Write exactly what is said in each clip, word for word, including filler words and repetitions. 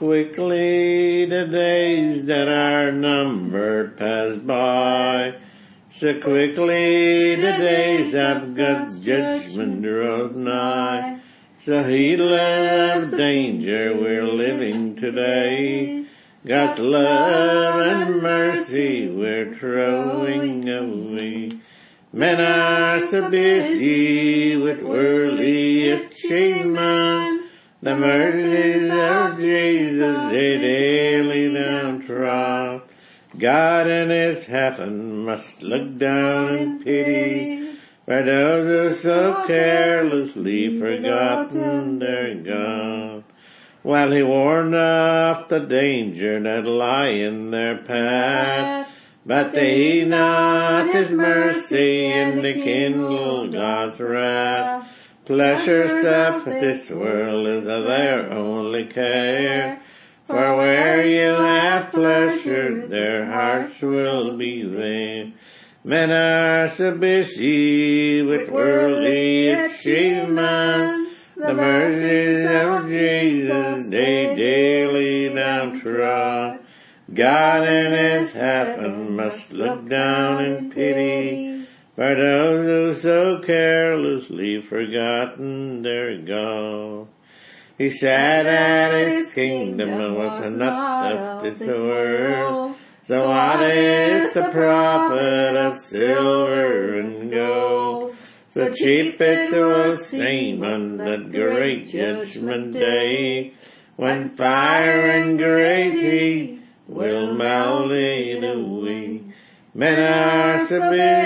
quickly the days that are numbered pass by. So quickly the days of God's judgment draws nigh. So heedless of danger we're living today. God's love and mercy we're throwing away. Men are so busy with worldly achievements. The mercies of Jesus they daily downtrod. God in his heaven must look down in pity for those who so carelessly forgotten their God. While he warned off the danger that lie in their path, but they heed not his mercy and they kindle God's wrath. Pleasures of this world is their only care, for where you have pleasure, their hearts will be vain. Men are so busy with worldly achievements, the mercies of Jesus they daily downtrod. God in his heaven must look down in pity for those who so carelessly forgotten their God. He said that his kingdom was not of this world. So what is the profit of silver and gold? So cheap it will seem on that great judgment day, when fire and great heat will melt it away. Men are so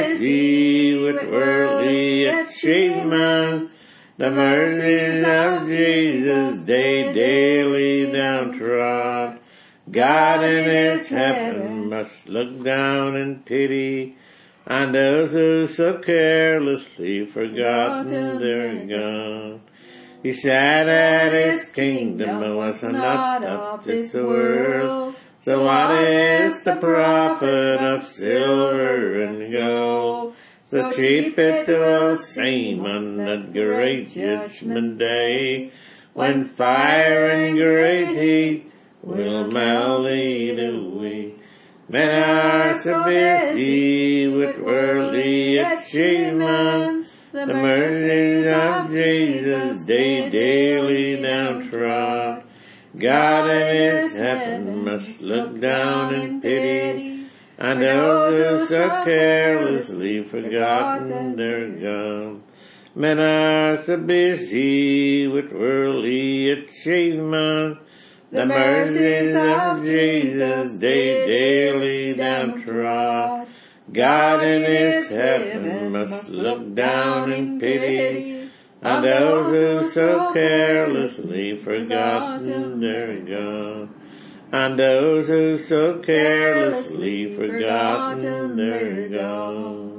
busy with worldly achievements, the mercies of Jesus they daily downtrod. God in his heaven must look down in pity on those who so carelessly forgotten their God. He said that his kingdom was not of this world. So what is the profit of silver and gold? So cheap it will seem on that great judgment day, when fire and great heat will melt it away. Men are so busy with worldly achievements, the mercies of Jesus they daily downtrod. God in his heaven must look down in pity on those who so carelessly forgotten their God. Men are so busy with worldly achievements, the mercies of Jesus they daily downtrod. God in his heaven must look down in pity on those who so carelessly forgotten their God. On those who so carelessly forgotten their God.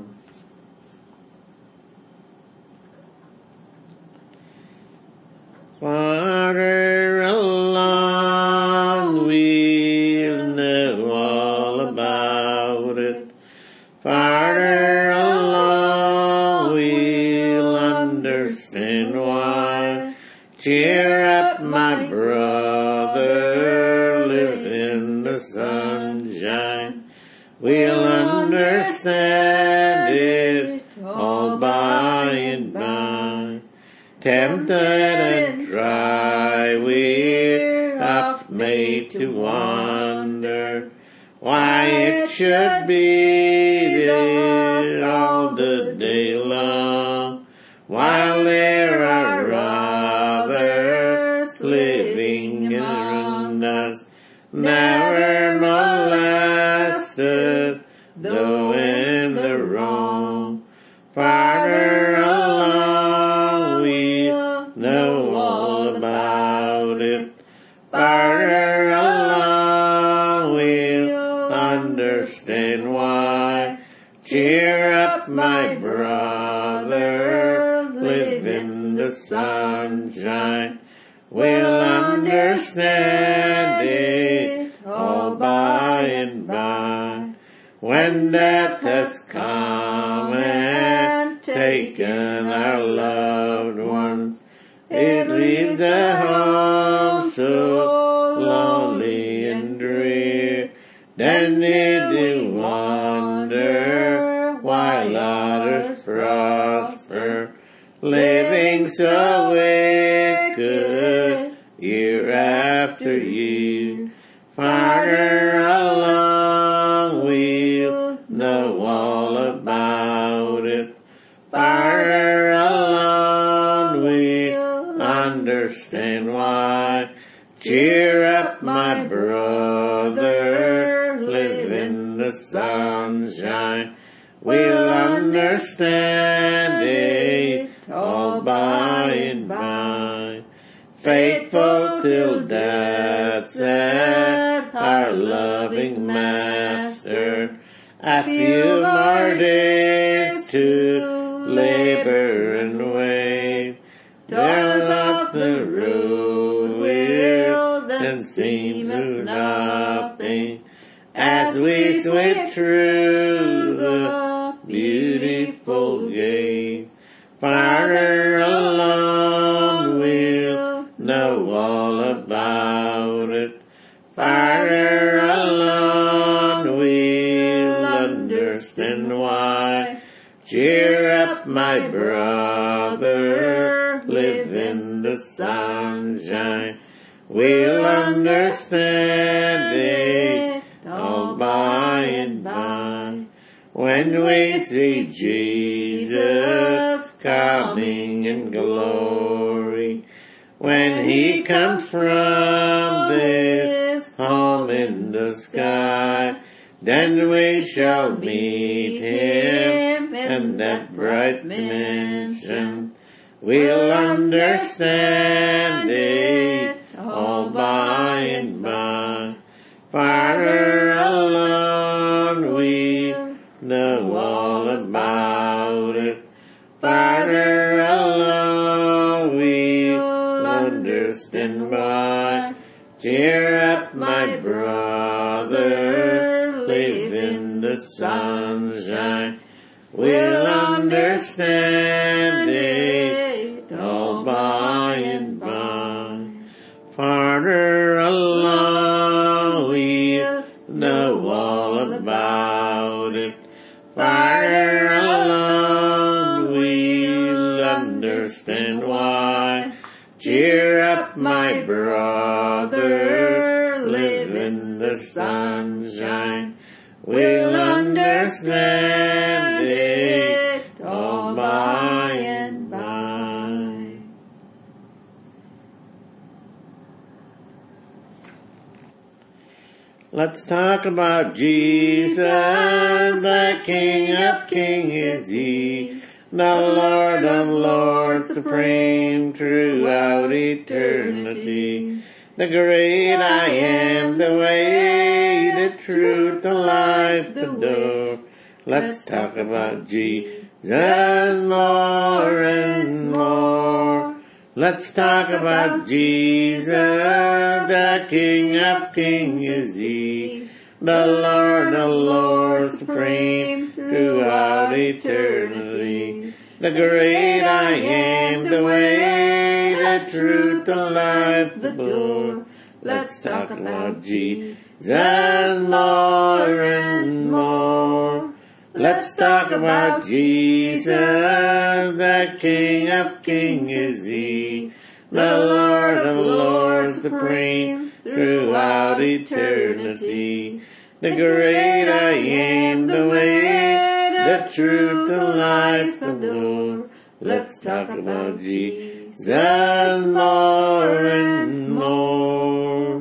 Farther along we'll know all about it. Farther along we'll understand why. Cheer up, my brother, live in the sunshine. We'll understand it all by and by. Tempted and dry, we're oft made to wonder why it should be this all the day long, while there are others living around us, never molested, though in the wrong. Farther along we'll know all about it. Farther along we'll understand why. Cheer up, my brother, live in the sunshine. We'll understand it all by and by. When death has come and taken our loved ones, it leaves a home so long so wicked, year after year. Farther along we'll know all about it. Farther along we'll understand why. Cheer up, my brother, live in the sunshine. We'll understand it all by and by. Faithful till death, said our loving Master. A few more days to labor and wait. Down up the road will then seem as nothing as we sweep through the beautiful gate. Farther along we'll know all about it. Farther along we'll understand why. Cheer up, my brother, live in the sunshine. We'll understand it all by and by. When we see Jesus coming in glory, when he comes from this home in the sky, then we shall meet him in that bright mansion. We'll understand it all by and by. Farther along we'll know all about it. Farther along we'll understand why. Cheer up, my brother, live in the sunshine. We'll understand it all by and by. Farther along we'll know all about it. Farther along we'll understand why. Cheer up, my brother, live in the sunshine. We'll understand it all by and by. Let's talk about Jesus, the King of Kings is He, the Lord of Lords, supreme throughout eternity. The great I am, the way, the truth, the life, the door. Let's talk about Jesus more and more. Let's talk about Jesus, the King of Kings is He, the Lord of Lords, supreme throughout eternity. The great I am, the way, the truth, the life, the door. Let's talk about Jesus more and more. Let's talk about Jesus, the King of Kings is He, the Lord of Lords, supreme throughout eternity. The great I am, the way, the truth, the life, the door. Let's talk about Jesus more and more.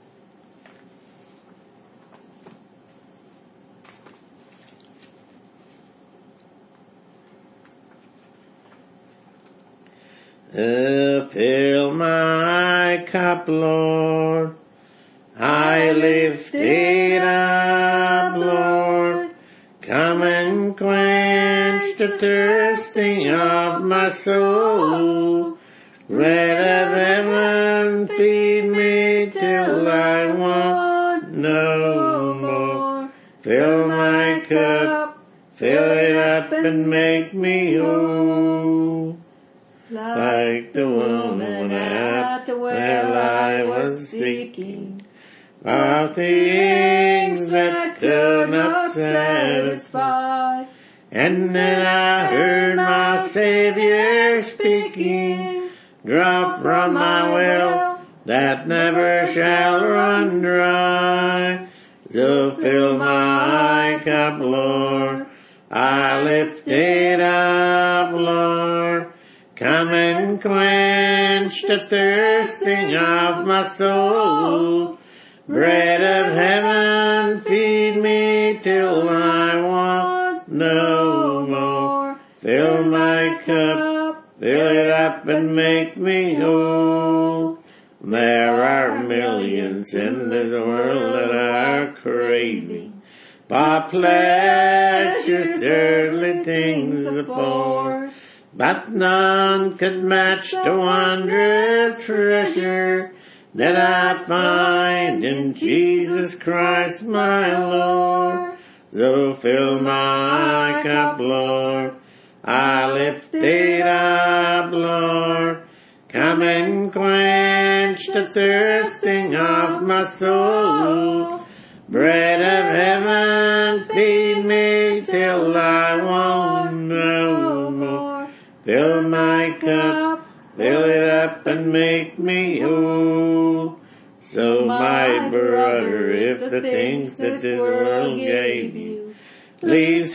Uh, fill my cup, Lord. I lift it up, Lord. Come and quench the thirsting of my soul. Bread of heaven, feed me till I want no more. Fill my cup, fill it up and make me whole. Like the woman at the well I was seeking, of things that could not satisfy, And then I heard my Savior speaking, drop from my well that never shall run dry. So fill my cup, Lord, I lift it up, Lord. Come and quench the thirsting of my soul. Bread of heaven, feed me till I want no more. Fill my cup, fill it up and make me whole. There are millions in this world that are craving for pleasures, earthly things afore, but none could match the wondrous treasure that I find in Jesus Christ my Lord. So fill my cup, Lord, I lift it up, Lord. Come and quench the thirsting of my soul. Bread of heaven, feed me till I want no more. Fill my cup, fill it up and make me whole. So my brother, if the things that this world gave you leaves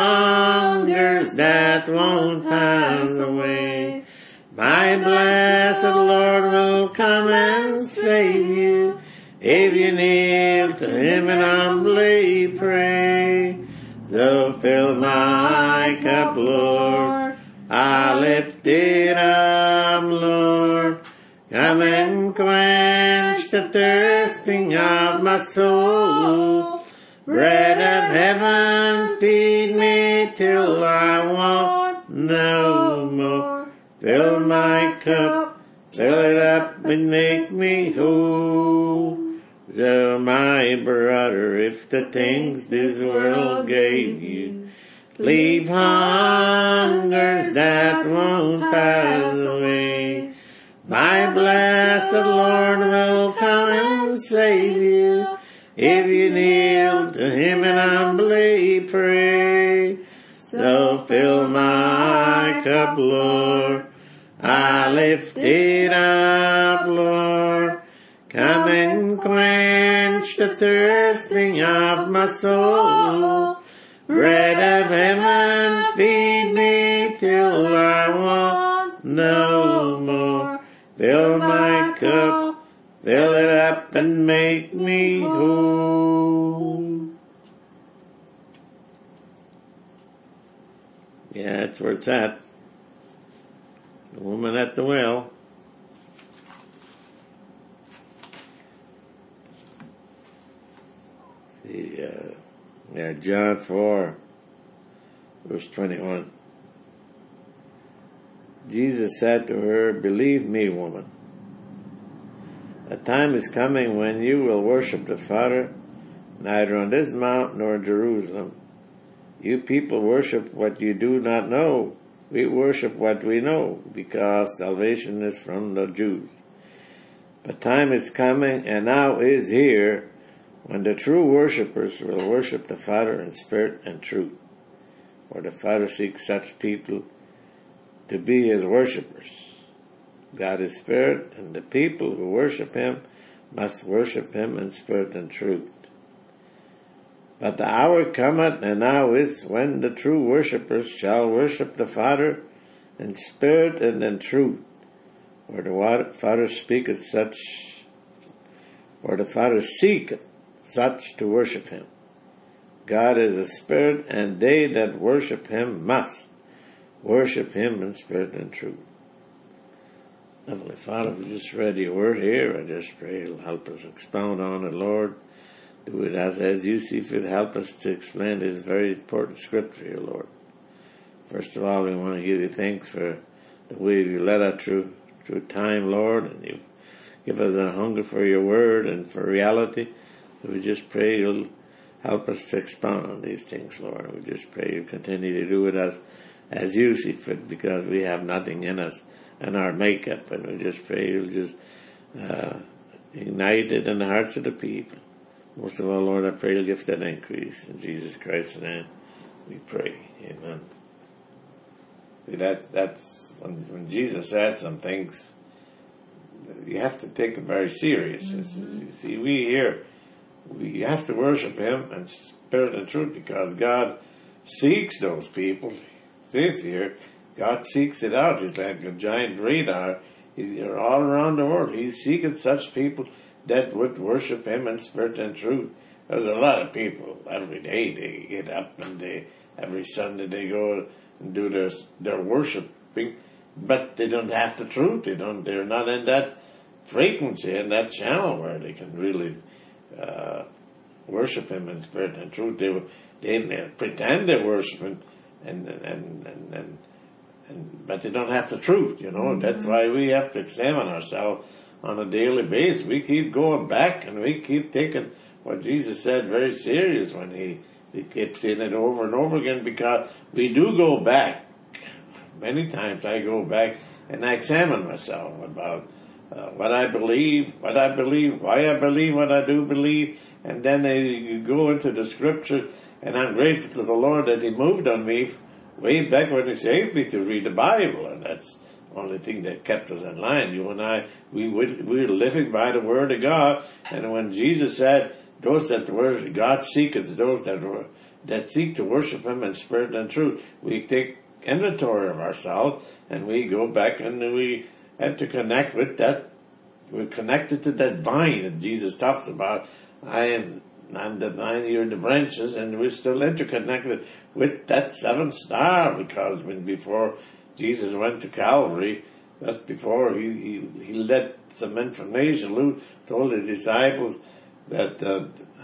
hungers that won't pass away, my blessed Lord will come and save you if you kneel to Him and humbly pray. So fill my cup, Lord, I lift it up, Lord. Come and quench the thirsting of my soul. Bread of heaven, feed me till I want no more. Fill my cup, fill it up and make me whole. So my brother, if the things this world gave you leave hungers that won't pass away, my blessed Lord will come and save you if you kneel to Him and humbly pray. So fill my cup, Lord, I lift it up, Lord. Come and quench the thirsting of my soul. Bread of heaven, feed me till I want no more. Fill my cup, fill it up and make me whole. Yeah, that's where it's at. The woman at the well. The, uh, yeah, John four, verse twenty-one. Jesus said to her, "Believe me, woman, a time is coming when you will worship the Father, neither on this mount nor in Jerusalem. You people worship what you do not know. We worship what we know, because salvation is from the Jews. But time is coming, and now is here, when the true worshippers will worship the Father in spirit and truth. For the Father seeks such people to be His worshippers. God is spirit, and the people who worship Him must worship Him in spirit and truth. But the hour cometh, and now is, when the true worshippers shall worship the Father in spirit and in truth. For the Father speaketh such, for the Father seeketh such to worship Him. God is a spirit, and they that worship Him must worship Him in spirit and truth." Heavenly Father, we just read your word here. I just pray you'll help us expound on it, Lord. Do it as, as you see fit. Help us to explain this very important scripture here, Lord. First of all, we want to give you thanks for the way you led us through, through time, Lord, and you give us a hunger for your word and for reality. So we just pray you'll help us to expound on these things, Lord. We just pray you continue to do it as, as you see fit, because we have nothing in us and our makeup, and we just pray you'll just uh, ignite it in the hearts of the people. Most of all, Lord, I pray you'll give that increase. In Jesus Christ's name, we pray. Amen. See, that, that's when, when Jesus said some things, you have to take it very serious. Mm-hmm. You see, we here, we have to worship Him in spirit and truth because God seeks those people. It says here, God seeks it out. He's like a giant radar. He's all around the world. He's seeking such people that would worship Him in spirit and truth. There's a lot of people every day they get up and they every Sunday they go and do their their worshiping, but they don't have the truth. They don't. They're not in that frequency in that channel where they can really uh, worship Him in spirit and truth. They they pretend they're worshiping, and and and and, and but they don't have the truth. You know, mm-hmm. That's why we have to examine ourselves on a daily basis. We keep going back and we keep taking what Jesus said very serious when he, he kept saying it over and over again, because we do go back. Many times I go back and I examine myself about uh, what I believe, what I believe, why I believe what I do believe, and then I go into the scripture, and I'm grateful to the Lord that He moved on me way back when He saved me to read the Bible, and that's the only thing that kept us in line. You and I, we we we're living by the Word of God, and when Jesus said, "Those that worship God seeketh those that that seek to worship Him in spirit and truth," we take inventory of ourselves and we go back and we have to connect with that. We're connected to that vine that Jesus talks about. I am I'm the vine, you're the branches, and we're still interconnected with that seventh star, because when before Jesus went to Calvary, that's before he he, he let some information loose, told his disciples that uh,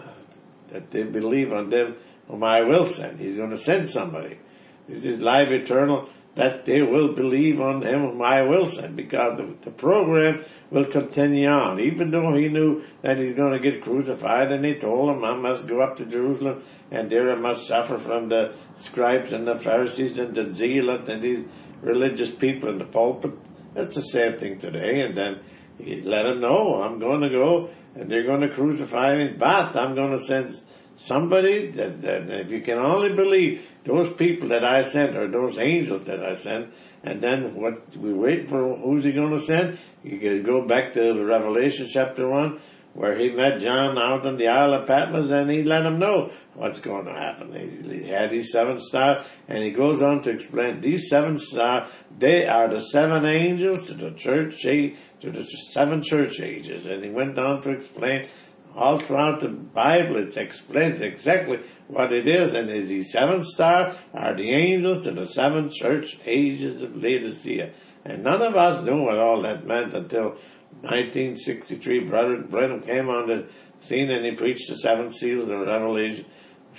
that they believe on them whom I will send. He's going to send somebody. This is life eternal, that they will believe on Him whom I will send, because the, the program will continue on. Even though He knew that He's going to get crucified, and He told them, I must go up to Jerusalem, and there I must suffer from the scribes and the Pharisees and the zealots and these religious people in the pulpit. That's the same thing today. And then He let them know, I'm going to go, and they're going to crucify me, but I'm going to send somebody that, that if you can only believe those people that I sent, or those angels that I sent, and then what we wait for, who's He going to send? You can go back to Revelation chapter one, where He met John out on the Isle of Patmos, and He let him know what's going to happen. He, he had these seven stars, and He goes on to explain these seven stars, they are the seven angels to the church, to the seven church ages. And He went on to explain all throughout the Bible, it explains exactly what it is, and is the seven star are the angels to the seven church ages of Laodicea. And none of us knew what all that meant until nineteen sixty-three. Brother Branham came on the scene and he preached the seven seals of Revelation,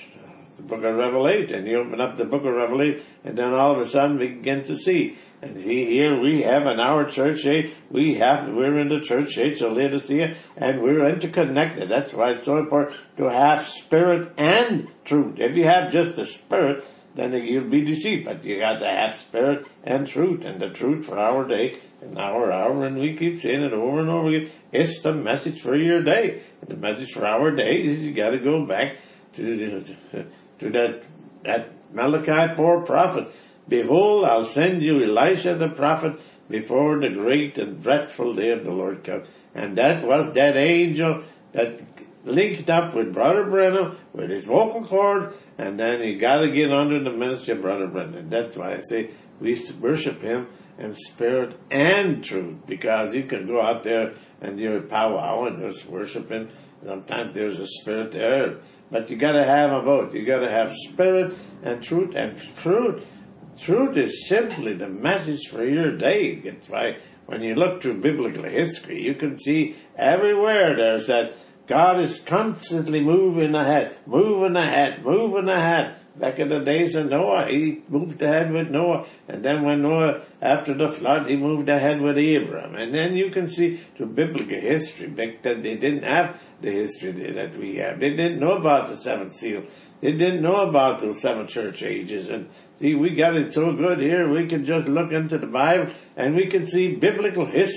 the book of Revelation. And he opened up the book of Revelation, and then all of a sudden we begin to see. And he, here we have in our church age, we have, we're in the church age of Laodicea, and we're interconnected. That's why it's so important to have spirit and truth. If you have just the spirit, then you'll be deceived. But you got to have spirit and truth, and the truth for our day and our hour, and we keep saying it over and over again. It's the message for your day. And the message for our day is you got to go back to to that that Malachi four prophet. Behold, I'll send you Elisha the prophet before the great and dreadful day of the Lord comes. And that was that angel that linked up with Brother Branham with his vocal cords, and then you got to get under the ministry of Brother Branham. That's why I say we worship him in spirit and truth, because you can go out there and you're powwow and just worship him. Sometimes there's a spirit there, but you got to have them both. You got to have spirit and truth, and truth. Truth is simply the message for your day. It's why when you look through biblical history, you can see everywhere there's that God is constantly moving ahead, moving ahead, moving ahead. Back in the days of Noah, He moved ahead with Noah. And then when Noah, after the flood, He moved ahead with Abraham. And then you can see through biblical history, back then they didn't have the history that we have. They didn't know about the seventh seal. They didn't know about those seven church ages. And see, we got it so good here, we can just look into the Bible and we can see biblical history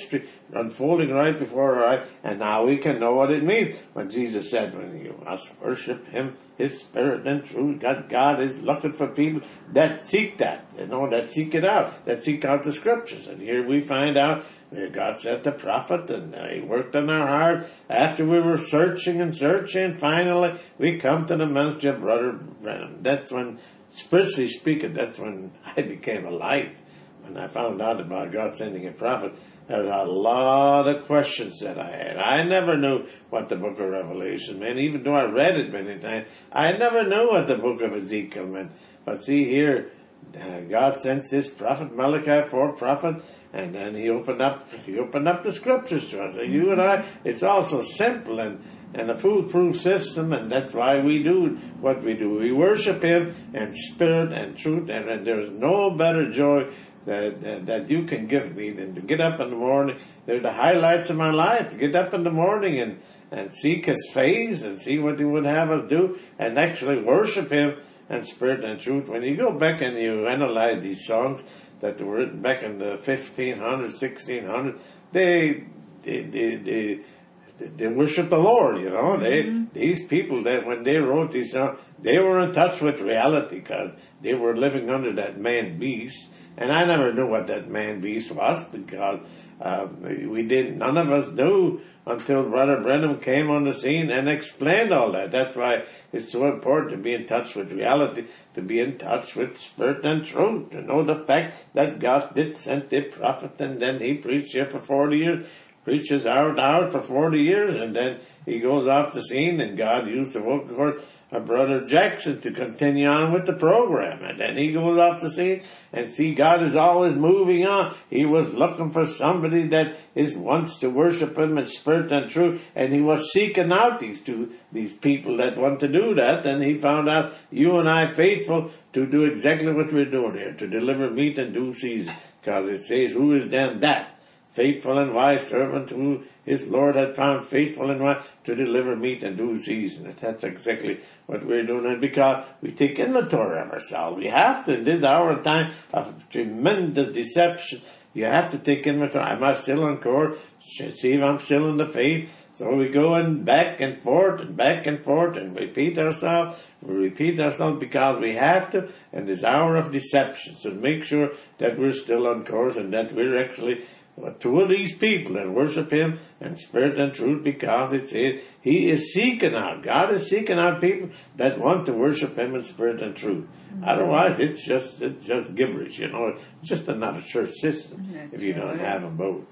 unfolding right before our eyes, and now we can know what it means. When Jesus said, when you must worship Him, His Spirit and truth, God, God is looking for people that seek that, you know, that seek it out, that seek out the Scriptures. And here we find out that God sent the prophet, and uh, He worked on our heart. After we were searching and searching, finally we come to the ministry of Brother Branham. That's when, spiritually speaking, that's when I became alive. When I found out about God sending a prophet, there was a lot of questions that I had. I never knew what the book of Revelation meant, even though I read it many times. I never knew what the book of Ezekiel meant. But see here, uh, God sends this prophet, Malachi, for prophet, and then he opened up, he opened up the Scriptures to us. And you and I, it's all so simple and, and a foolproof system, and that's why we do what we do. We worship Him in spirit and truth, and, and there's no better joy That, that that you can give me than to get up in the morning. They're the highlights of my life, to get up in the morning and, and seek His face and see what He would have us do and actually worship Him in spirit and truth. When you go back and you analyze these songs that were written back in the fifteen hundreds, sixteen hundreds, they, they, they, they, they worship the Lord, you know. They, mm-hmm. These people, that when they wrote these songs, they were in touch with reality because they were living under that man-beast. And I never knew what that man-beast was because uh, we didn't, none of us knew until Brother Branham came on the scene and explained all that. That's why it's so important to be in touch with reality, to be in touch with spirit and truth, to know the fact that God did send a prophet, and then he preached here for forty years, preaches hour to hour for forty years, and then he goes off the scene, and God used the vocal cord of Brother Jackson to continue on with the program. And then he goes off the scene, and see, God is always moving on. He was looking for somebody that is wants to worship Him in spirit and truth, and He was seeking out these two, these people that want to do that, and He found out you and I faithful to do exactly what we're doing here, to deliver meat in due season. Because it says, who is then that? Faithful and wise servant who his Lord had found faithful and wise to deliver meat in due season. And that's exactly what we're doing. And because we take inventory of ourselves, we have to, in this hour and time of tremendous deception, you have to take inventory. Am I still on course? See if I'm still in the faith. So we go in back and forth and back and forth and repeat ourselves. We repeat ourselves because we have to in this hour of deception. So make sure that we're still on course and that we're actually two of these people that worship Him in spirit and truth, because it says He is seeking out, God is seeking out people that want to worship Him in spirit and truth. Mm-hmm. Otherwise, it's just it's just gibberish, you know. It's just another church system. That's if you don't right. have them both.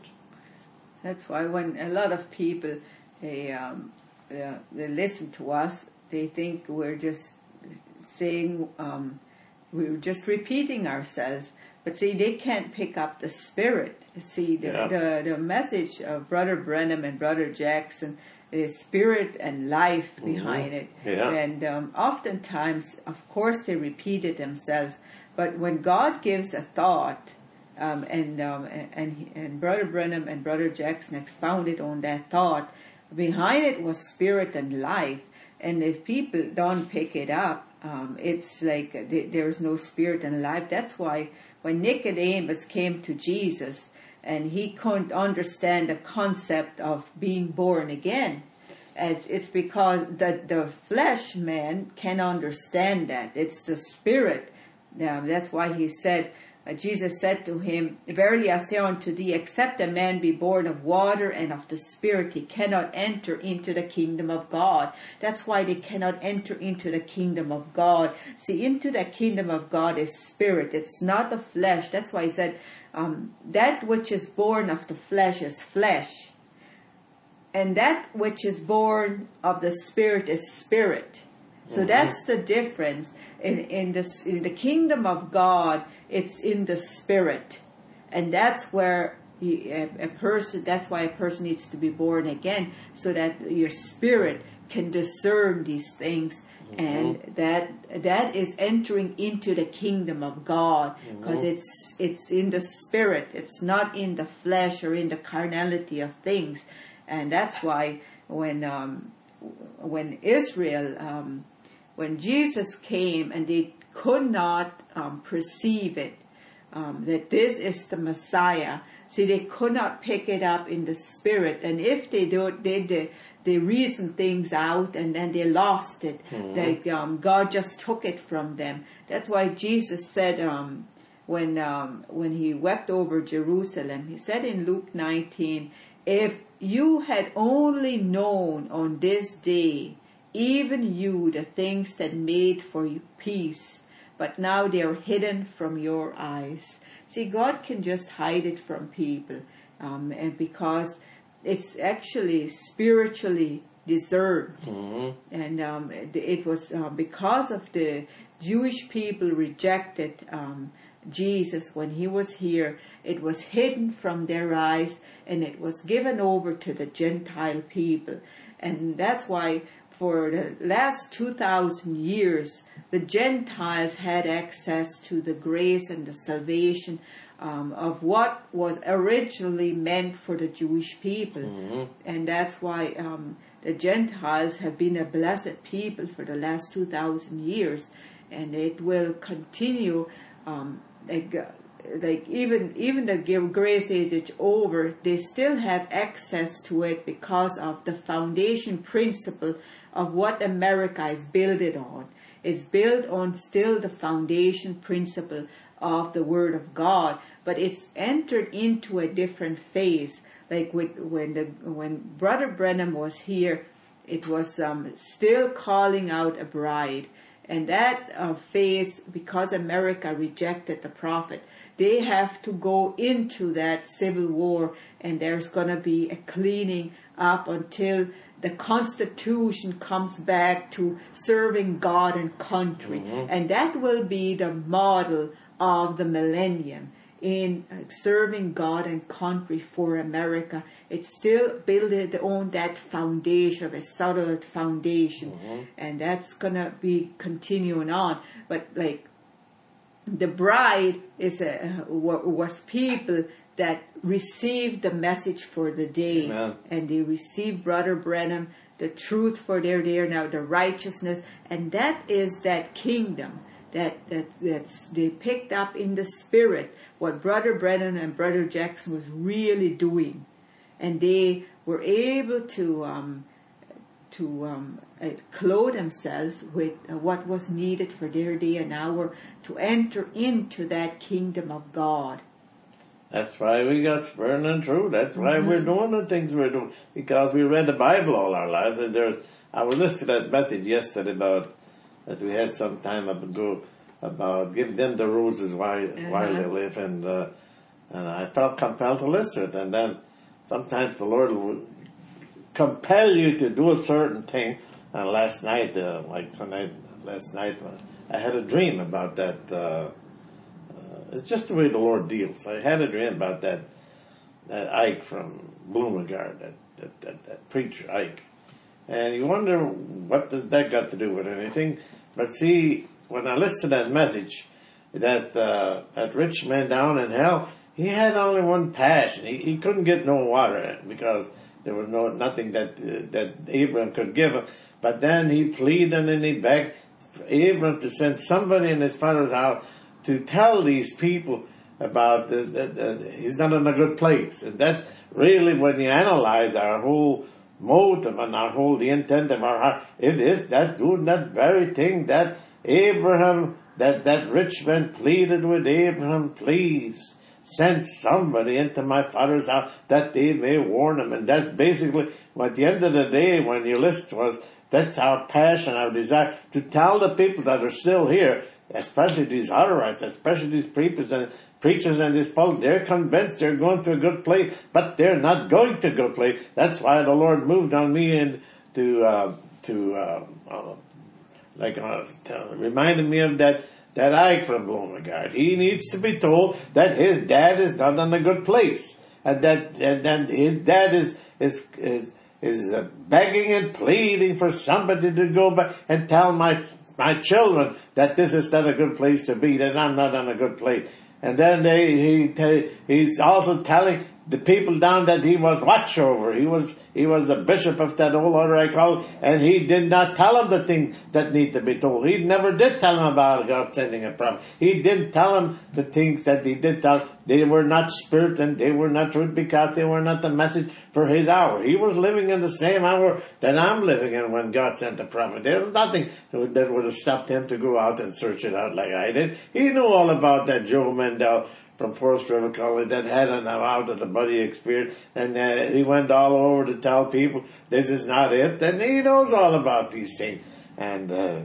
That's why when a lot of people they um, they, they listen to us, they think we're just saying um, we're just repeating ourselves. But see, they can't pick up the spirit. See, the, yeah. the, the message of Brother Branham and Brother Jackson is spirit and life mm-hmm. behind it. Yeah. And um, oftentimes, of course, they repeat it themselves. But when God gives a thought, um, and, um, and and Brother Branham and Brother Jackson expounded on that thought, behind it was spirit and life. And if people don't pick it up, um, it's like th- there's no spirit and life. That's why when Nicodemus came to Jesus and he couldn't understand the concept of being born again, and it's because the, the flesh man can understand that. It's the spirit. Um, that's why he said, uh, Jesus said to him, verily I say unto thee, except a man be born of water and of the Spirit, he cannot enter into the kingdom of God. That's why they cannot enter into the kingdom of God. See, into the kingdom of God is spirit. It's not the flesh. That's why he said, um, that which is born of the flesh is flesh. And that which is born of the Spirit is spirit. So mm-hmm. that's the difference. In, in, this, in the kingdom of God, it's in the spirit. And that's where he, a, a person, that's why a person needs to be born again, so that your spirit can discern these things. Mm-hmm. And that that is entering into the kingdom of God, because mm-hmm. it's it's in the spirit. It's not in the flesh or in the carnality of things. And that's why when um, when Israel, um, when Jesus came and they could not um, perceive it, um, that this is the Messiah, See, they could not pick it up in the spirit. And if they do, did, they, they reasoned things out and then they lost it. Mm-hmm. Like um, God just took it from them. That's why Jesus said, um, when um, when he wept over Jerusalem, he said in Luke nineteen, if you had only known on this day, even you, the things that made for you peace, but now they are hidden from your eyes. See, God can just hide it from people, um, and because it's actually spiritually deserved. Mm-hmm. And um, it was uh, because of the Jewish people rejected um, Jesus when he was here. It was hidden from their eyes, and it was given over to the Gentile people. And that's why for the last two thousand years, the Gentiles had access to the grace and the salvation um, of what was originally meant for the Jewish people. Mm-hmm. And that's why um, the Gentiles have been a blessed people for the last two thousand years. And it will continue, um, like, uh, like even even the grace age is over, they still have access to it because of the foundation principle of what America is built on. It's built on still the foundation principle of the Word of God, but it's entered into a different phase. Like with, when the when Brother Branham was here, it was um, still calling out a bride. And that uh, phase, because America rejected the prophet, they have to go into that civil war, and there's going to be a cleaning up until the Constitution comes back to serving God and country. Mm-hmm. And that will be the model of the millennium in uh, serving God and country for America. It's still built on that foundation, a solid foundation. Mm-hmm. And that's going to be continuing on. But like the bride is a, was people that received the message for the day. Amen. And they received Brother Branham, the truth for their day now, the righteousness. And that is that kingdom that, that that's they picked up in the spirit what Brother Branham and Brother Jackson was really doing. And they were able to um, to um, uh, clothe themselves with uh, what was needed for their day and hour to enter into that kingdom of God. That's why we got Spurn and True. That's why mm-hmm. we're doing the things we're doing. Because we read the Bible all our lives. And there's, I was listening to that message yesterday about that we had some time ago about give them the roses while uh-huh. while they live, and uh, and I felt compelled to listen to it. And then sometimes the Lord will compel you to do a certain thing. And last night, uh, like tonight, last night, I had a dream about that. Uh, uh, it's just the way the Lord deals. I had a dream about that that Ike from Bloomingard, that that, that that preacher Ike, and you wonder what does that got to do with anything. But see, when I listened to that message, that uh, that rich man down in hell, he had only one passion. He he couldn't get no water because there was no nothing that uh, that Abraham could give him. But then he pleaded and he begged for Abraham to send somebody in his father's house to tell these people about the, the, the, he's not in a good place. And that really, when you analyze our whole motive and our whole the intent of our heart, it is that doing that very thing that Abraham, that, that rich man pleaded with Abraham, please send somebody into my father's house that they may warn him. And that's basically, at the end of the day, when you list was, that's our passion, our desire, to tell the people that are still here, especially these Hutterites, especially these preachers and preachers and these public, they're convinced they're going to a good place, but they're not going to a good place. That's why the Lord moved on me and to, uh, to, uh, uh, like, uh, reminded me of that, that Ike from Bloomingard. He needs to be told that his dad is not in a good place. And that, and then his dad is, is, is, is uh, begging and pleading for somebody to go back and tell my, my children that this is not a good place to be, that I'm not in a good place. And then they, he, he's also telling the people down that he was watch over. He was he was the bishop of that whole order, I call it, and he did not tell them the things that need to be told. He never did tell them about God sending a prophet. He didn't tell them the things that he did tell. They were not spirit and they were not truth because they were not the message for his hour. He was living in the same hour that I'm living in when God sent the prophet. There was nothing that would have stopped him to go out and search it out like I did. He knew all about that Joe Mendel from Forest River College that had an out of the body experience, and uh, he went all over to tell people this is not it, and he knows all about these things. And uh,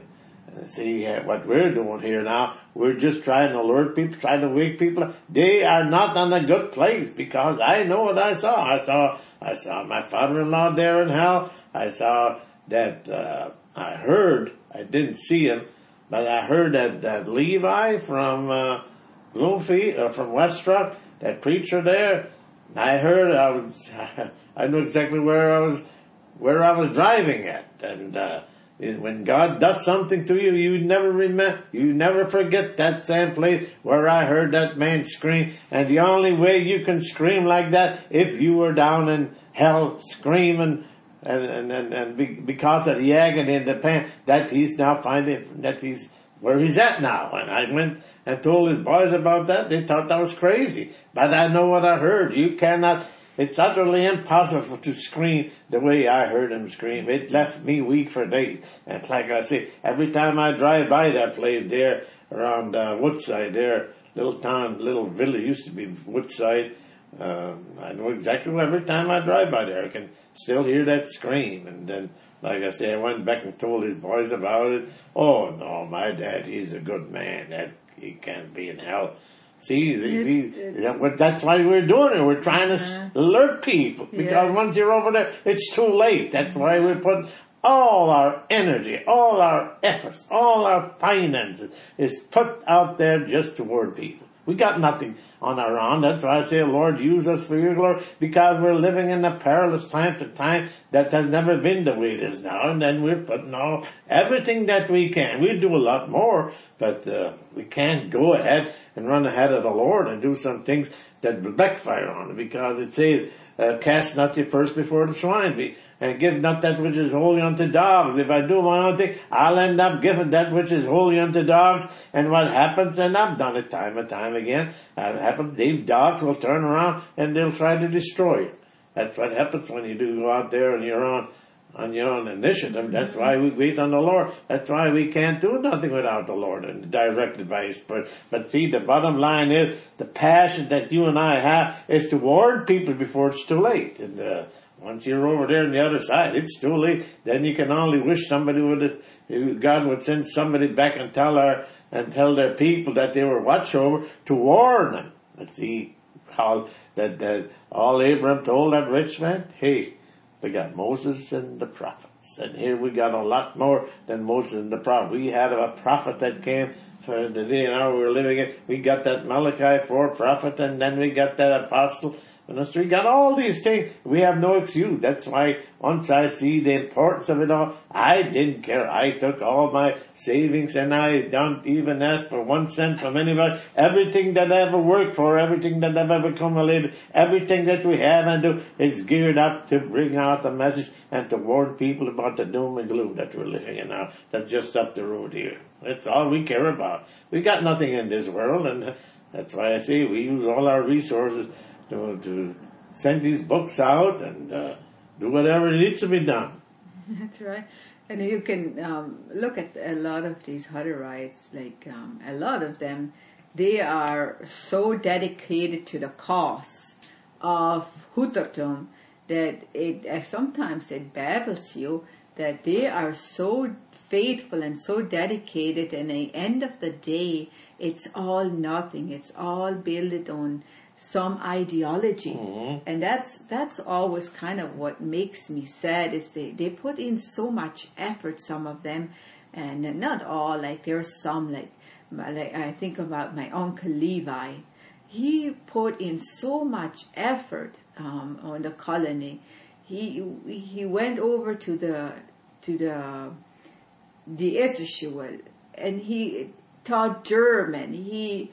see uh, what we're doing here now, we're just trying to alert people, trying to wake people up. They are not on a good place because I know what I saw. I saw I saw my father-in-law there in hell. I saw that, uh, I heard, I didn't see him, but I heard that, that Levi from uh, Bloomfield, uh, from Westrock, that preacher there, I heard, I was, I knew exactly where I was, where I was driving at. And, uh, when God does something to you, you never remember, you never forget that same place where I heard that man scream. And the only way you can scream like that, if you were down in hell screaming, and, and, and, and be, because of the agony and the pain, that he's now finding, that he's where he's at now. And I went and told his boys about that. They thought that was crazy. But I know what I heard. You cannot, it's utterly impossible to scream the way I heard him scream. It left me weak for days. And it's like I say, every time I drive by that place there around uh, Woodside there, little town, little village, used to be Woodside. Uh, I know exactly every time I drive by there, I can still hear that scream. And then, like I say, I went back and told his boys about it. Oh no, my dad, he's a good man. That he can't be in hell. See, the, the, that's why we're doing it. We're trying to uh, alert people because yeah. once you're over there, it's too late. That's why we put all our energy, all our efforts, all our finances is put out there just to warn people. We got nothing on our own. That's why I say, Lord, use us for your glory, because we're living in a perilous time to time that has never been the way it is now. And then we're putting all, everything that we can. We do a lot more, but uh, we can't go ahead and run ahead of the Lord and do some things that will backfire on it, because it says, uh, cast not your purse before the swine be, and give not that which is holy unto dogs. If I do my own thing, I'll end up giving that which is holy unto dogs. And what happens, and I've done it time and time again, uh, happens, these dogs will turn around and they'll try to destroy you. That's what happens when you do go out there and you're on, on your own initiative. That's why we wait on the Lord. That's why we can't do nothing without the Lord and directed by His Spirit. But see, the bottom line is, the passion that you and I have is to warn people before it's too late. And, uh, once you're over there on the other side, it's too late. Then you can only wish somebody would, God would send somebody back and tell our, and tell their people that they were watch over to warn them. But see how that, that all Abraham told that rich man, hey, we got Moses and the prophets. And here we got a lot more than Moses and the prophet. We had a prophet that came for the day and hour we were living in. We got that Malachi four prophet, and then we got that apostle ministry. We got all these things. We have no excuse. That's why once I see the importance of it all, I didn't care. I took all my savings and I don't even ask for one cent from anybody. Everything that I ever worked for, everything that I've ever accumulated, everything that we have and do is geared up to bring out the message and to warn people about the doom and gloom that we're living in now. That's just up the road here. That's all we care about. We got nothing in this world, and that's why I say we use all our resources to, to send these books out and uh, do whatever needs to be done. That's right. And you can um, look at a lot of these Hutterites, like um, a lot of them, they are so dedicated to the cause of Hutterdom that it uh, sometimes it baffles you that they are so faithful and so dedicated, and at the end of the day, it's all nothing. It's all built on some ideology. Mm-hmm. And that's that's always kind of what makes me sad, is they, they put in so much effort, some of them, and not all. Like there's some, like, like I think about my uncle Levi. He put in so much effort um, on the colony. He he went over to the to the the Israel, and he taught German. He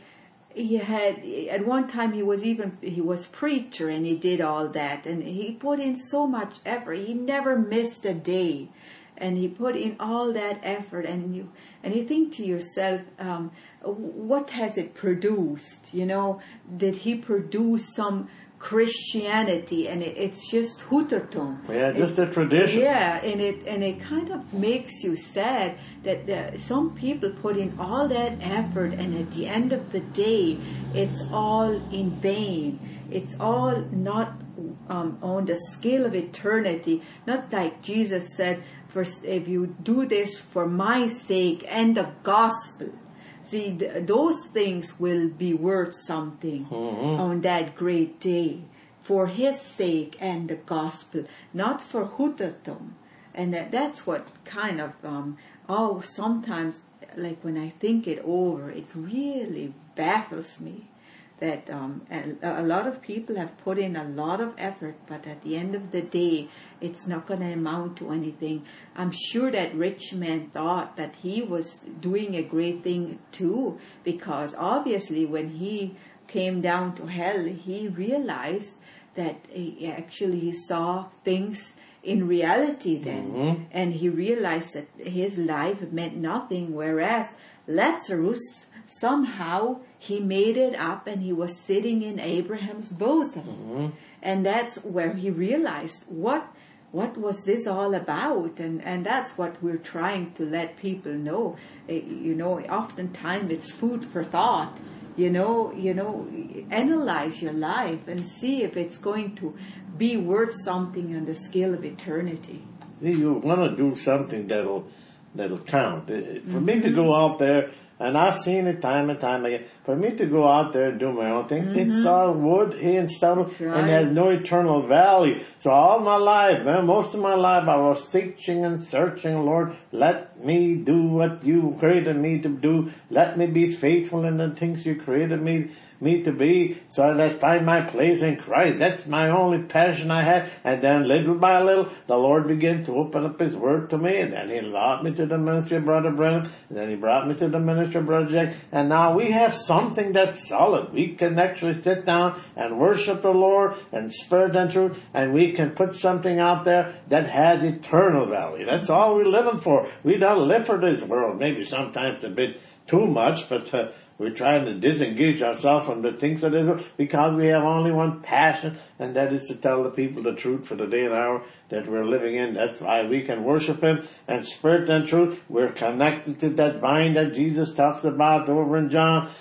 he had, at one time he was even, he was preacher and he did all that. And he put in so much effort. He never missed a day. And he put in all that effort. And you, and you think to yourself, um, what has it produced? You know, did he produce some Christianity? And it, it's just Huttertum. Yeah, just it, a tradition. Yeah, and it and it kind of makes you sad that uh, some people put in all that effort, and at the end of the day, it's all in vain. It's all not um, on the scale of eternity. Not like Jesus said, "For if you do this for my sake and the gospel." See, th- those things will be worth something mm-hmm. on that great day, for his sake and the gospel, not for Huttertum. And that, that's what kind of, um, oh, sometimes, like when I think it over, it really baffles me that um, a, a lot of people have put in a lot of effort, but at the end of the day, it's not going to amount to anything. I'm sure that rich man thought that he was doing a great thing too, because obviously when he came down to hell, he realized that he actually he saw things in reality then, mm-hmm. and he realized that his life meant nothing, whereas Lazarus, somehow he made it up and he was sitting in Abraham's bosom. Mm-hmm. And that's where he realized what what was this all about. And, and that's what we're trying to let people know. Uh, you know, oftentimes it's food for thought. You know, you know, analyze your life and see if it's going to be worth something on the scale of eternity. You want to do something that'll that'll count. For mm-hmm. me to go out there, and I've seen it time and time again, for me to go out there and do my own thing, mm-hmm. it's all wood, hay, and stubble, right. and it has no eternal value. So all my life, man, most of my life, I was searching and searching, Lord, let me do what you created me to do. Let me be faithful in the things you created me me to be, so that I find my place in Christ. That's my only passion I had. And then little by little, the Lord began to open up His Word to me, and then He brought me to the ministry of Brother Brenham, and then He brought me to the ministry of Brother Jack, and now we have something that's solid. We can actually sit down and worship the Lord and spirit and truth, and we can put something out there that has eternal value. That's all we're living for. We don't live for this world, maybe sometimes a bit too much, but uh, we're trying to disengage ourselves from the things of this world because we have only one passion, and that is to tell the people the truth for the day and hour that we're living in. That's why we can worship Him and spirit and truth. We're connected to that vine that Jesus talks about over in John.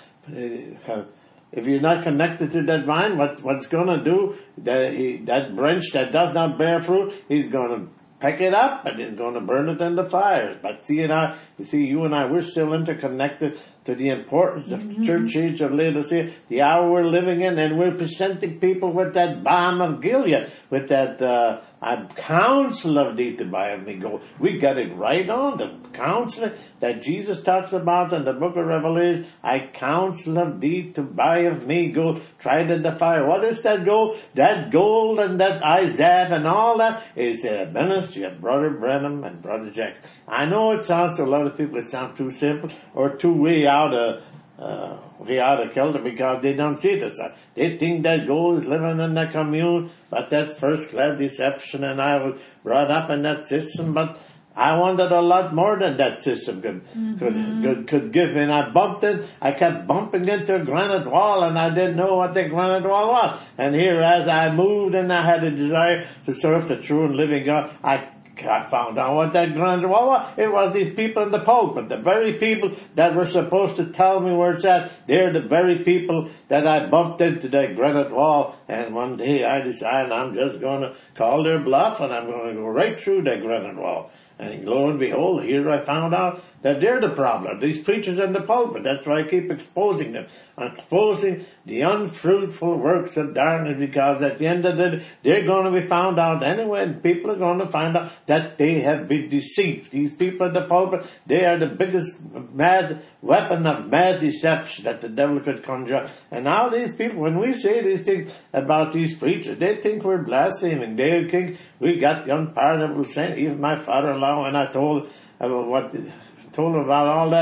If you're not connected to that vine, what, what's going to do? That, he, that branch that does not bear fruit, He's going to pick it up and He's going to burn it in the fires. But see, and I, you see, you and I, we're still interconnected to the importance of mm-hmm. the church age of Laodicea, the hour we're living in, and we're presenting people with that balm of Gilead, with that uh, I counsel of thee to buy of me gold. We got it right on, the counsel that Jesus talks about in the book of Revelation. I counsel of thee to buy of me gold, tried in the fire. What is that gold? That gold and that Isaiah and all that is a ministry of Brother Brenham and Brother Jackson. I know it sounds to a lot of people, it sounds too simple or too way out of uh, way out of kilter because they don't see this. They think that gold is living in the commune, but that's first class deception, and I was brought up in that system, but I wanted a lot more than that system could, mm-hmm. could, could, could give me. And I bumped it, I kept bumping into a granite wall, and I didn't know what the granite wall was. And here, as I moved and I had a desire to serve the true and living God, I I found out what that granite wall was. It was these people in the pulpit, the very people that were supposed to tell me where it's at. They're the very people that I bumped into that granite wall. And one day I decided I'm just going to call their bluff, and I'm going to go right through that granite wall. And lo and behold, here I found out that they're the problem. These preachers in the pulpit. That's why I keep exposing them. Exposing the unfruitful works of darkness, because at the end of the day, they're going to be found out anyway, and people are going to find out that they have been deceived. These people in the pulpit, they are the biggest mad weapon of mad deception that the devil could conjure up. And now these people, when we say these things about these preachers, they think we're blaspheming. They think we got the unpardonable sin. Even my father-in-law, when I told about what told him about all that,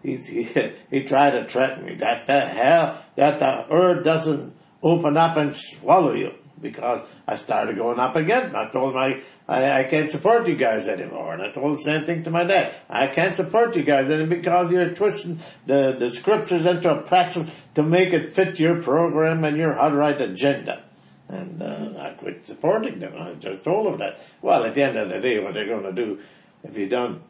he's, he he tried to threaten me that the hell that the earth doesn't open up and swallow you, because I started going up again. I told my I, I can't support you guys anymore, and I told the same thing to my dad. I can't support you guys anymore because you're twisting the the scriptures into a pretzel to make it fit your program and your Hutterite agenda. And uh, I quit supporting them. I just told them that. Well, at the end of the day, what they're going to do, if you don't,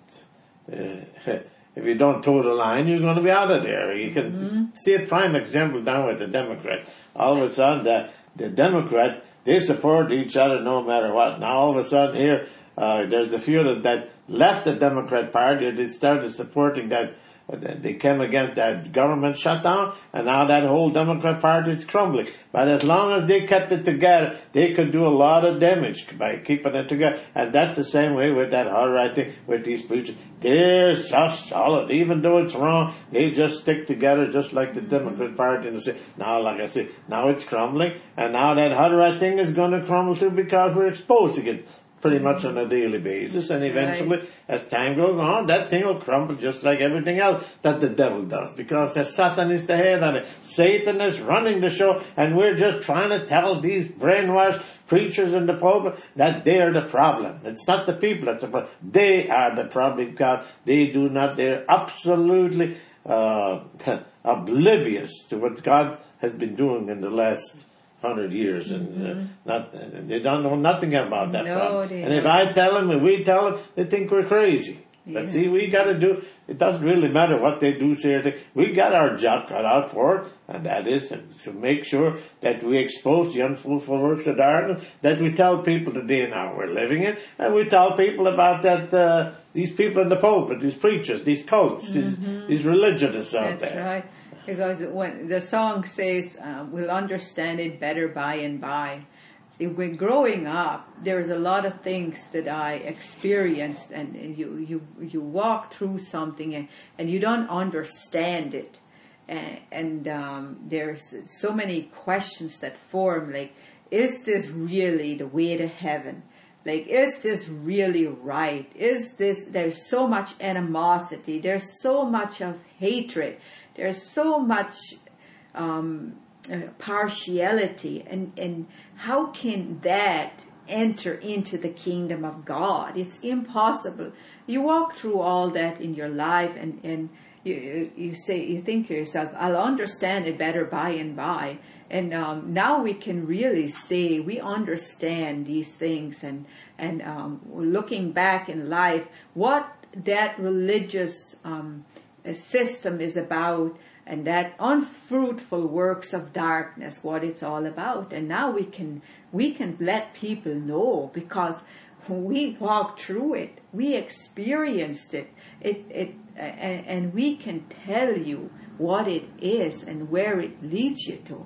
uh, if you don't toe the line, you're going to be out of there. You can mm-hmm. see a prime example down with the Democrats. All of a sudden, the, the Democrats, they support each other no matter what. Now, all of a sudden, here, uh, there's a few that, that left the Democrat Party. They started supporting that. They came against that government shutdown, and now that whole Democrat Party is crumbling. But as long as they kept it together, they could do a lot of damage by keeping it together. And that's the same way with that hard thing with these preachers. They're just solid. Even though it's wrong, they just stick together just like the Democrat Party. And say, now, like I say, now it's crumbling, and now that hard thing is going to crumble too because we're exposing it pretty much on a daily basis, and eventually, right. as time goes on, that thing will crumble just like everything else that the devil does, because the Satan is the head on it. Satan is running the show, and we're just trying to tell these brainwashed preachers in the pulpit that they are the problem. It's not the people that's the problem. They are the problem, because they do not, they're absolutely uh, oblivious to what God has been doing in the last hundred years, and uh, mm-hmm. not uh, they don't know nothing about that no, problem. And don't. if I tell them, and we tell them, they think we're crazy. Yeah. But see, we got to do. It doesn't really matter what they do, say. We got our job cut out for it, and that is to make sure that we expose the unfruitful works of darkness. That we tell people the day now we're living in, and we tell people about that. Uh, these people in the pulpit, these preachers, these cults, mm-hmm. these, these religionists out That's there. Right. Because when the song says, uh, we'll understand it better by and by. See, when growing up, there's a lot of things that I experienced, and, and you, you, you walk through something and, and you don't understand it. And, and um, there's so many questions that form, like, is this really the way to heaven? Like, is this really right? Is this, there's so much animosity. There's so much of hatred. There's so much um, uh, partiality, and, and how can that enter into the kingdom of God? It's impossible. You walk through all that in your life, and, and you, you say, you think to yourself, I'll understand it better by and by. And um, now we can really say we understand these things, and and um, looking back in life, what that religious um, system is about, and that unfruitful works of darkness, what it's all about. And now we can we can let people know, because we walked through it, we experienced it, it it and, and we can tell you what it is and where it leads you to.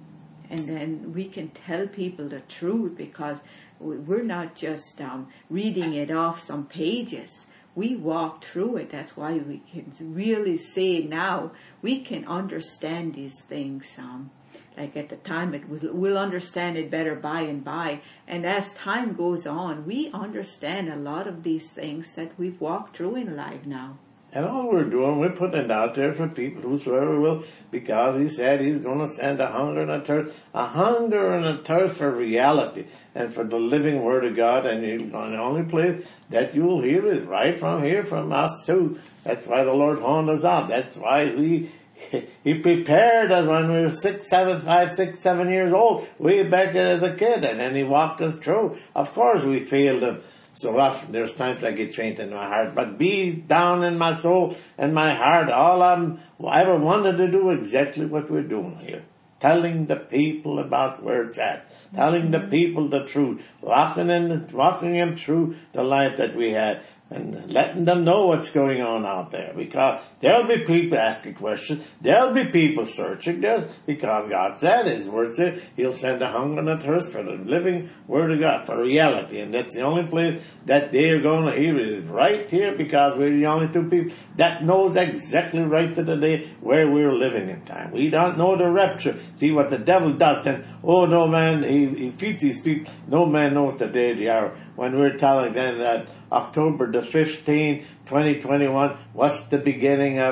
And then we can tell people the truth, because we're not just um, reading it off some pages. We walk through it. That's why we can really say now we can understand these things. Um, like at the time, it was, we'll understand it better by and by. And as time goes on, we understand a lot of these things that we've walked through in life now. And all we're doing, we're putting it out there for people, whosoever will, because he said he's going to send a hunger and a thirst, a hunger and a thirst for reality and for the living Word of God. And the only place that you'll hear is right from here, from us too. That's why the Lord warned us out. That's why we, He prepared us when we were six, seven, five, six, seven years old, way back as a kid, and then He walked us through. Of course we failed Him. So often there's times I get faint in my heart, but be down in my soul and my heart, all I'm, I ever wanted to do exactly what we're doing here. Telling the people about where it's at. Telling the people the truth. Walking in, walking them through the life that we had. And letting them know what's going on out there. Because there'll be people asking questions. There'll be people searching. There's, because God said, His Word said, He'll send a hunger and a thirst for the living Word of God, for reality. And that's the only place that they're going to hear it is right here, because we're the only two people that knows exactly right to the day where we're living in time. We don't know the rapture. See what the devil does then. Oh, no man, he, he feeds these people. No man knows the day, the hour. When we're telling them that October the fifteenth, twenty twenty-one was the beginning of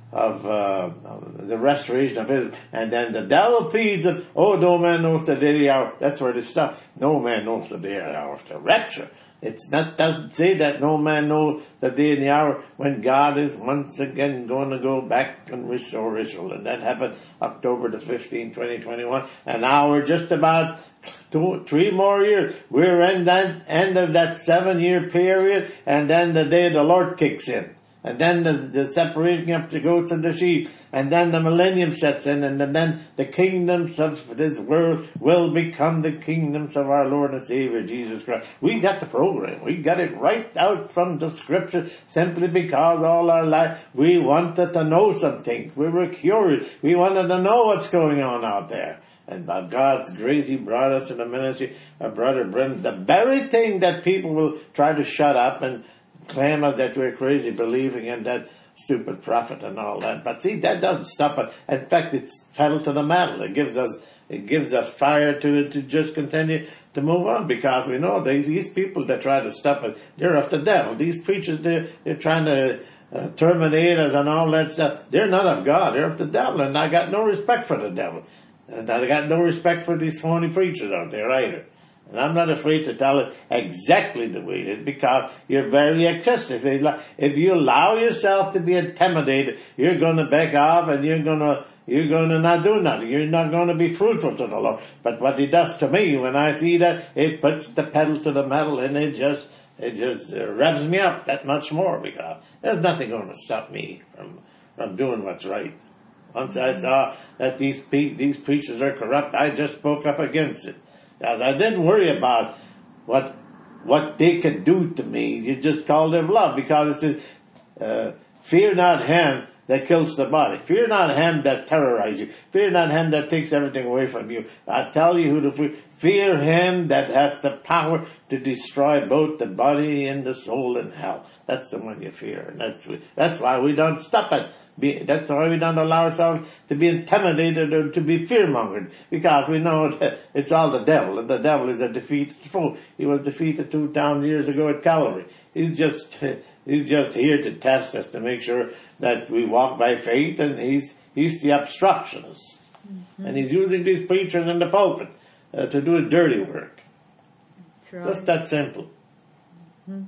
of uh, the restoration of Israel. And then the devil feeds it. Oh, no man knows the day or the hour. That's where they stop. No man knows the day or the hour of the rapture. It's not, doesn't say that no man knows the day and the hour when God is once again going to go back and restore Israel. And that happened October the fifteenth, twenty twenty-one. And now we're just about two, three more years. We're in that end of that seven year period, and then the day the Lord kicks in. And then the, the separation of the goats and the sheep. And then the millennium sets in. And then the kingdoms of this world will become the kingdoms of our Lord and Savior, Jesus Christ. We got the program. We got it right out from the scripture simply because all our life we wanted to know some things. We were curious. We wanted to know what's going on out there. And by God's grace, He brought us to the ministry of Brother Brennan. The very thing that people will try to shut up and claim that we're crazy believing in that stupid prophet and all that. But see, that doesn't stop it. In fact, it's pedal to the metal. It gives us, it gives us fire to, to just continue to move on, because we know these, these people that try to stop it, they're of the devil. These preachers, they're, they're trying to uh, terminate us and all that stuff. They're not of God. They're of the devil. And I got no respect for the devil. And I got no respect for these phony preachers out there either. And I'm not afraid to tell it exactly the way it is, because you're very excessive. If you allow yourself to be intimidated, you're going to back off and you're going to, you're going to not do nothing. You're not going to be fruitful to the Lord. But what He does to me, when I see that, it puts the pedal to the metal, and it just, it just uh, revs me up that much more, because there's nothing going to stop me from, from doing what's right. Once I saw that these, these preachers are corrupt, I just spoke up against it. As I didn't worry about what what they could do to me. You just call them love, because it says, uh, fear not him that kills the body. Fear not him that terrorizes you. Fear not him that takes everything away from you. I tell you who to fear. Fear him that has the power to destroy both the body and the soul in hell. That's the one you fear. And that's, that's why we don't stop it. Be, that's why we don't allow ourselves to be intimidated or to be fear-mongered, because we know that it's all the devil, and the devil is a defeated foe. He was defeated two thousand years ago at Calvary. He's just he's just here to test us, to make sure that we walk by faith, and he's he's the obstructionist, mm-hmm. and he's using these preachers in the pulpit uh, to do his dirty work. That's right. Just that simple. Mm-hmm.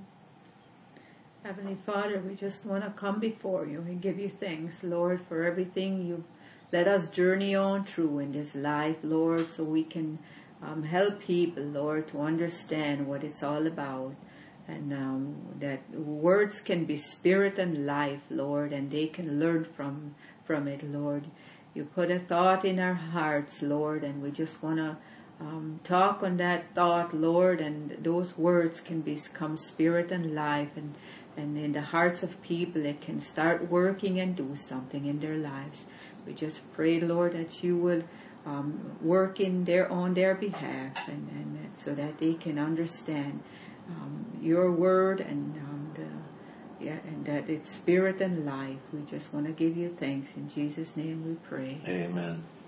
Heavenly Father, we just want to come before you and give you thanks, Lord, for everything you've let us journey on through in this life, Lord, so we can um, help people, Lord, to understand what it's all about. And um, that words can be spirit and life, Lord, and they can learn from, from it, Lord. You put a thought in our hearts, Lord, and we just want to um, talk on that thought, Lord, and those words can become spirit and life, and And in the hearts of people, it can start working and do something in their lives. We just pray, Lord, that you will um, work in their on their behalf, and, and so that they can understand um, your word, and um, the, yeah, and that it's spirit and life. We just want to give you thanks. In Jesus' name we pray. Amen.